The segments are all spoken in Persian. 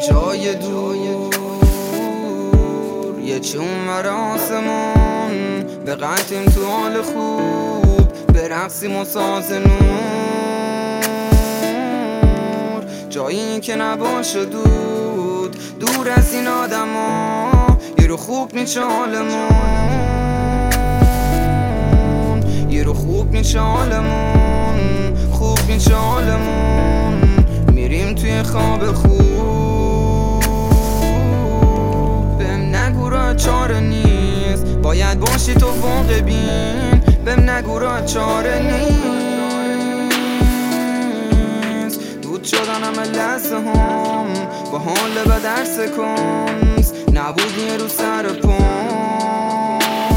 جای دور یه چون آسمون بقلتیم تو حال خوب برقصیم و ساز نور جایی که نباشه دور از این آدم ها یه رو خوب میشه حالمون یه رو خوب میشه حالمون خوب میشه حالمون میریم توی خواب خوب بهم نگو را چاره نیست باید باشی تو واقع بین بهم نگو را چاره نیست دود شدن همه لحظه هم با حال به درس کنز نبودی رو سر پام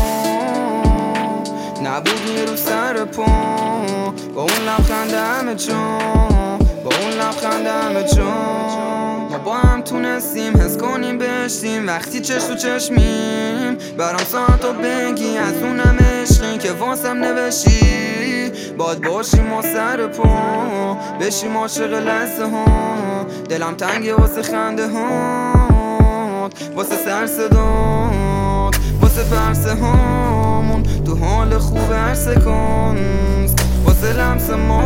نبودی رو سر پام با اون لبخند همه جان با اون لبخند همه جان ما با هم تونستیم حس کنیم بشتیم وقتی چشم تو چشمیم برام ساعتو بگی از اونم عشقی که واسم نوشی باد باشیم ما سر پا بشیم عاشق لحظه ها دلم تنگه واسه خنده هات واسه سر صدات واسه فرسه هامون تو حال خوب هر سکانس واسه لمس ما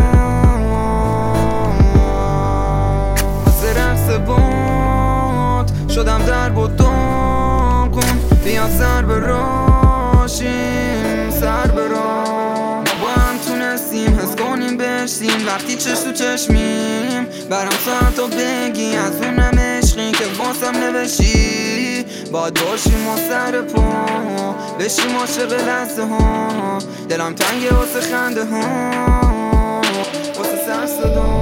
واسه رقص باد شدم در بود دام کن بیا سر براشیم سر برام ما با هم تونستیم حس کنیم بشتیم وقتی چشم تو چشمیم برام ساعتو بگی از اونم عشقی که واسم نوشی باد باشیم و سر پا بشیم عاشق لحظه ها دلم تنگه واسه خنده ها واسه سر صدا